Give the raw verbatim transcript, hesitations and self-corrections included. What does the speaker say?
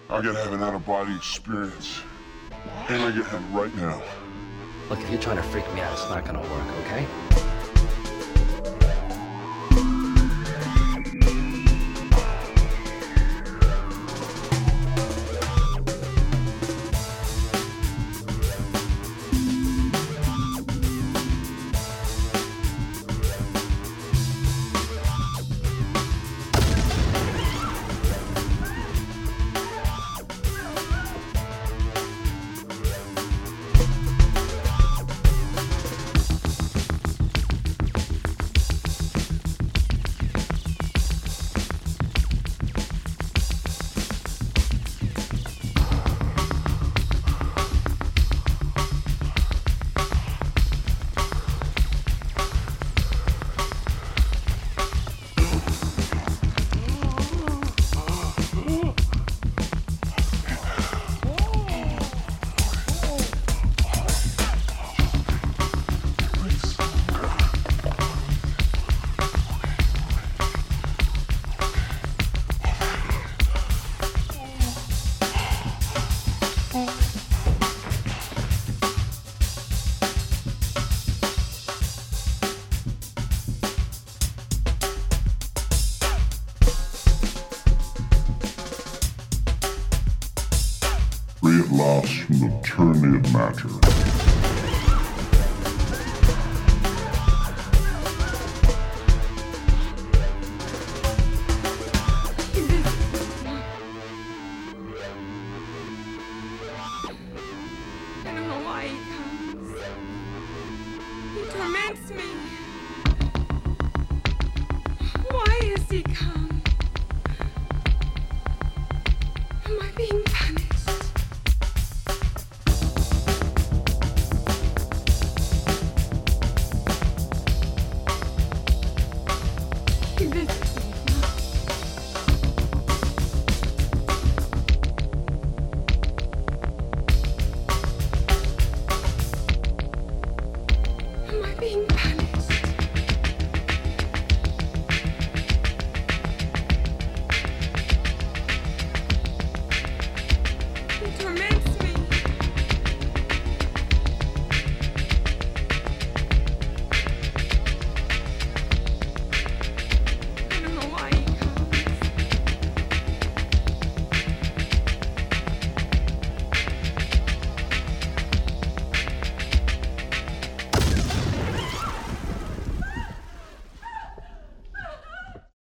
I gotta have an out-of-body experience. And I get one right now. Look, if you're trying to freak me out, it's not gonna work, okay? Free at last from the tyranny of matter. I don't know why he comes. He torments me. Why has he come? Am I being punished?